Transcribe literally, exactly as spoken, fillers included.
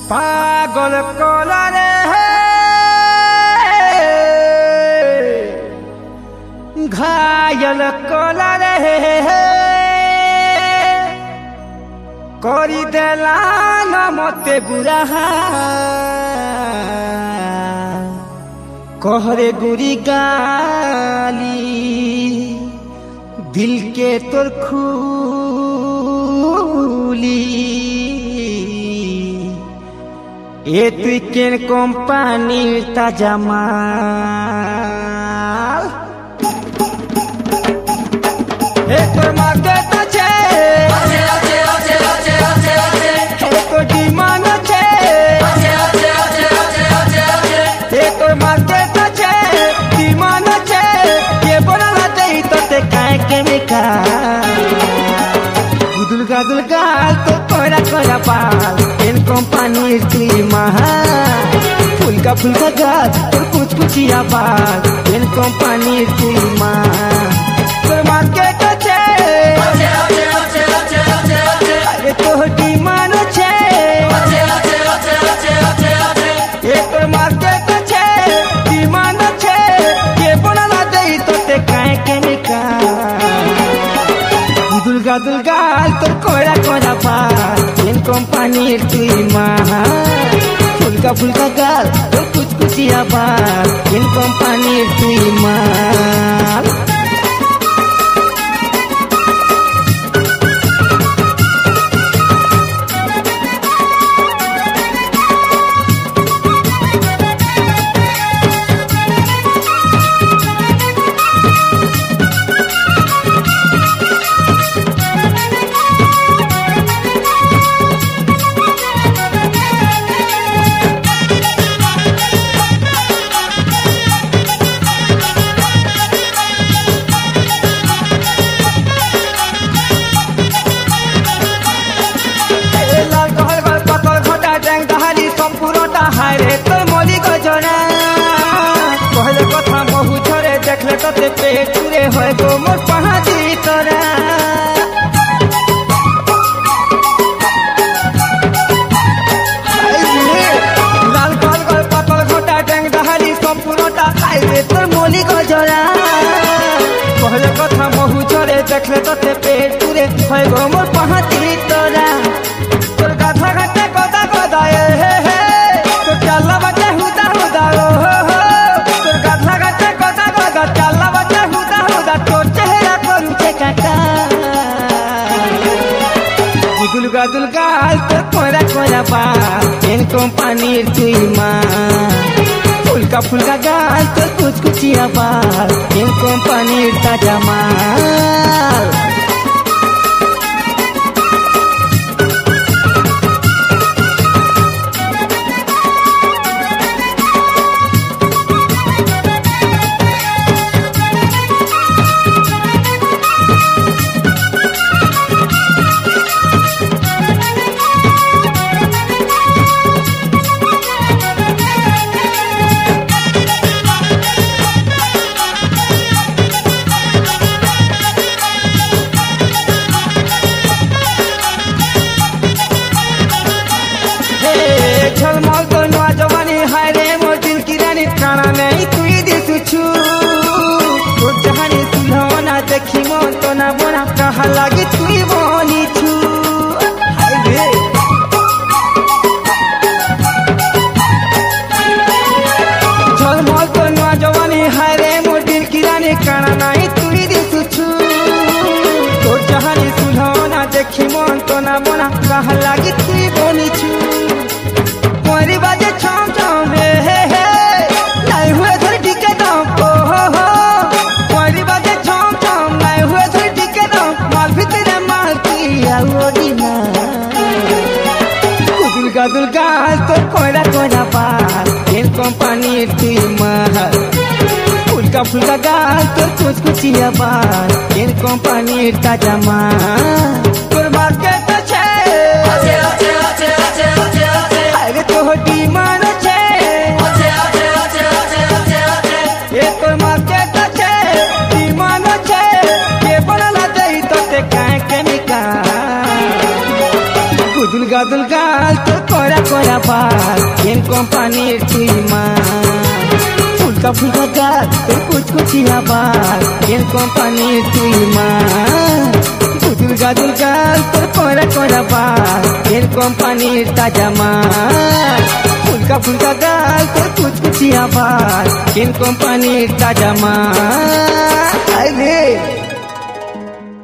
पागल कलरे घायल कलरे करी देला न मते बुरा कहरे गुरी गाली दिल के तोर खूली ए तुई केन कंपानी ताजा माल ए तोर मार्केट আছে আছে আছে আছে আছে আছে আছে ए तोर डिमांड আছে আছে আছে আছে আছে আছে আছে ए तोर मार्केट আছে डिमांड আছে के बोलाते ही तोते काहे के बेका गुदुल गादुल गाल तो कोरा कोरा पाल इन कंपानी तुई महा फुलका फुलका गाल और कुछ कुचिया बाल इन कंपानी तुई महा तोर मार्केट আছে আছে আছে আছে আছে আছে আছে अरे तोर डिमांड আছে আছে আছে আছে আছে আছে আছে ए तोर मार्केट আছে डिमांड আছে के बोलाला देई तोते काहे के निका गुदुल गादुल गाल तो कोरा कोरा पाल इन कंपानी तुई महा फुलका फुलका गाल और कुछ कुचिया बाल इन कंपानी तुई माल कहले कथा बहु झरे देखले तते पेट पूरे होय गो मोर पहाड़ी तोरा लाल गल गल पतल घोटा डेंग दहाली संपूर्णता खाई रे तोर मोली गजरा कहले कथा बहु झरे देखले तते पेट पूरे होय गो मोर पहाड़ी तोरा तोर गाथा गाथे गदा गदा ए हे हे तोर चल्ला बटे हुदा हुदा ओ हो हो तोर गाथा गाथे गदा गदा चल्ला बटे हुदा हुदा तोर चेहरा करू छे काका गुदुल गादुल गाल तोर कोरा कोरा बाल इन कंपानी तुई माल फुलका फुलका गाल तोर कुछ कुचिया बाल इन कंपानी ताजा माल झलमल तो नवा जवानी हाय रे मोर दिल की रानी काना नहीं तुई दिसुछु तोर जहानी सुलहोना देखी मन तो ना बना कहा लागी तुई बनी छु हाय रे झलमल तो नवा जवानी हाय रे मोर दिल की रानी काना नहीं तुई दिसुछु तोर जहानी सुलहोना देखी मन तो ना बना कहा लागी तुई बनी छु मोरी बाजे छम छम हे हे हे नहीं हुए थोड़ी टिके दम ओ हो हो मोरी बाजे छम छम नहीं हुए थोड़ी टिके दम माल भीतर माल की आवोडी ना गुदुल गादुल गाल तो कोरा कोरा पाल इन कंपानी तुई माल फुलका फुलका गाल तो कुछ कुचिया बाल इन कंपानी ताजा माल तोर मार्केट আছে আছে আছে আছে আছে আছে আছে अरे तोर डिमांड আছে আছে আছে আছে আছে আছে আছে ए तोर मार्केट আছে डिमांड আছে के बोलाला देई तोते काहे के निका गुदुल गादुल गा মাল তোর করা করা বাল কেন কোম্পানির তুই মাল ফুলকা ফুলকা গাল তোর কুচকুচিয়া বাল কেন কোম্পানির তুই মাল দুদুল গাদুল গাল তোর করা করা বাল কেন কোম্পানির তাজা মাল ফুলকা ফুলকা গাল তোর কুচকুচিয়া বাল কেন কোম্পানির তাজা মাল